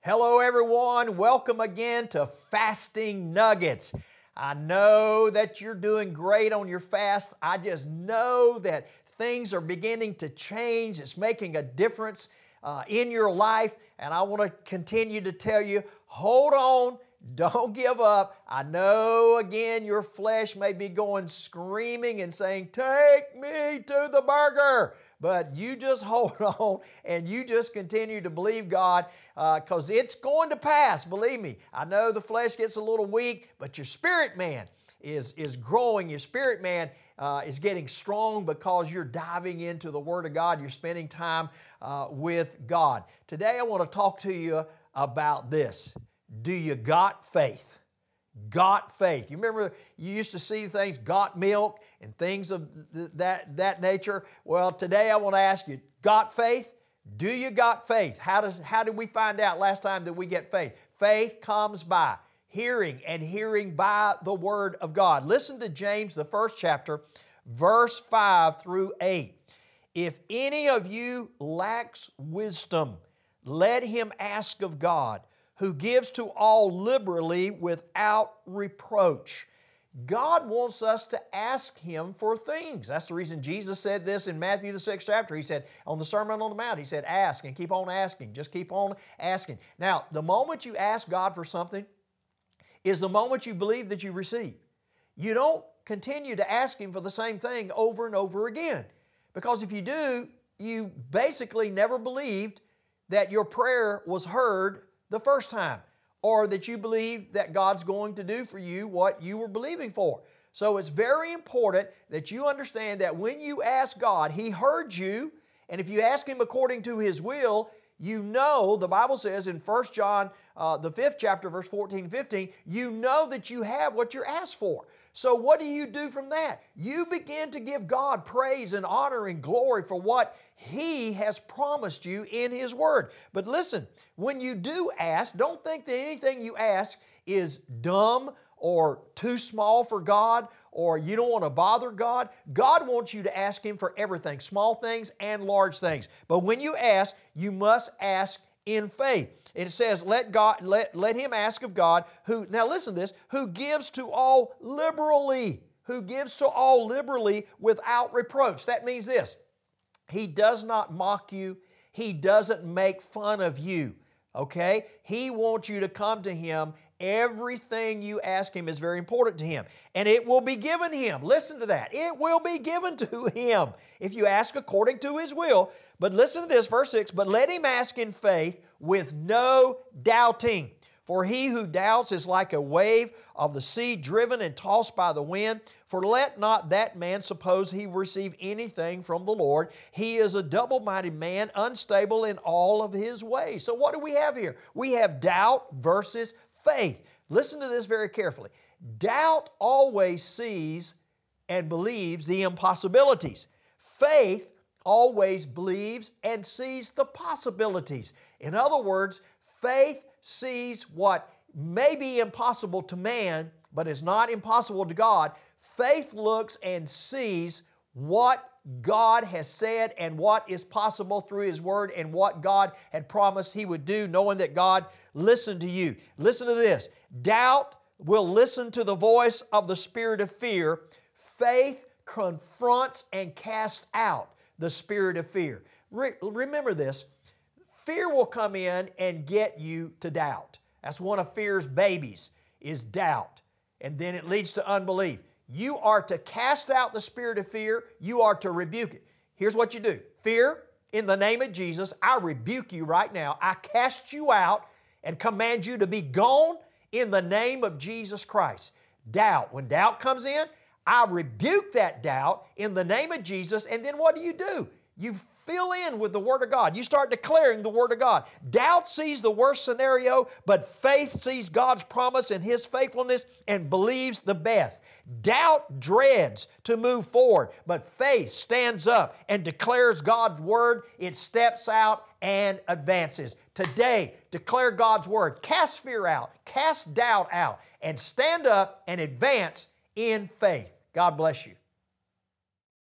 Hello everyone, welcome again to Fasting Nuggets. I know that you're doing great on your fast. I just know that things are beginning to change. It's making a difference in your life, and I want to continue to tell you, hold on, don't give up. I know again your flesh may be going screaming and saying, take me to the burger. But you just hold on and you just continue to believe God because it's going to pass, believe me. I know the flesh gets a little weak, but your spirit man is growing. Your spirit man is getting strong because you're diving into the Word of God. You're spending time with God. Today I want to talk to you about this. Do you got faith? Got faith. You remember you used to see things, got milk and things of that nature. Well, today I want to ask you, got faith? Do you got faith? How did we find out last time that we get faith? Faith comes by hearing, and hearing by the Word of God. Listen to James, the first chapter, verse 5 through 8. If any of you lacks wisdom, let him ask of God, who gives to all liberally without reproach. God wants us to ask Him for things. That's the reason Jesus said this in Matthew the 6th chapter. He said, on the Sermon on the Mount, He said, ask and keep on asking. Just keep on asking. Now, the moment you ask God for something is the moment you believe that you receive. You don't continue to ask Him for the same thing over and over again. Because if you do, you basically never believed that your prayer was heard the first time, or that you believe that God's going to do for you what you were believing for. So it's very important that you understand that when you ask God, He heard you, and if you ask Him according to His will, you know, the Bible says in 1 John, the 5th chapter, verse 14 and 15, you know that you have what you're asked for. So what do you do from that? You begin to give God praise and honor and glory for what He has promised you in His Word. But listen, when you do ask, don't think that anything you ask is dumb or too small for God, or you don't want to bother God. God wants you to ask Him for everything, small things and large things. But when you ask, you must ask in faith. It says, let him ask of God, who, now listen to this, who gives to all liberally, without reproach. That means this, He does not mock you. He doesn't make fun of you, okay? He wants you to come to Him. Everything you ask Him is very important to Him, and it will be given Him. Listen to that. It will be given to Him if you ask according to His will. But listen to this, verse 6, but let him ask in faith with no doubting. For he who doubts is like a wave of the sea driven and tossed by the wind. For let not that man suppose he will receive anything from the Lord. He is a double-minded man, unstable in all of his ways. So what do we have here? We have doubt versus faith. Listen to this very carefully. Doubt always sees and believes the impossibilities. Faith always believes and sees the possibilities. In other words, faith sees what may be impossible to man, but is not impossible to God. Faith looks and sees what God has said and what is possible through His Word and what God had promised He would do, knowing that God listened to you. Listen to this. Doubt will listen to the voice of the spirit of fear. Faith confronts and casts out the spirit of fear. Remember this. Fear will come in and get you to doubt. That's one of fear's babies, is doubt. And then it leads to unbelief. You are to cast out the spirit of fear. You are to rebuke it. Here's what you do. Fear, in the name of Jesus, I rebuke you right now. I cast you out and command you to be gone in the name of Jesus Christ. Doubt. When doubt comes in, I rebuke that doubt in the name of Jesus, and then what do? You fill in with the Word of God. You start declaring the Word of God. Doubt sees the worst scenario, but faith sees God's promise and His faithfulness and believes the best. Doubt dreads to move forward, but faith stands up and declares God's Word. It steps out and advances. Today, declare God's Word. Cast fear out, cast doubt out, and stand up and advance in faith. God bless you.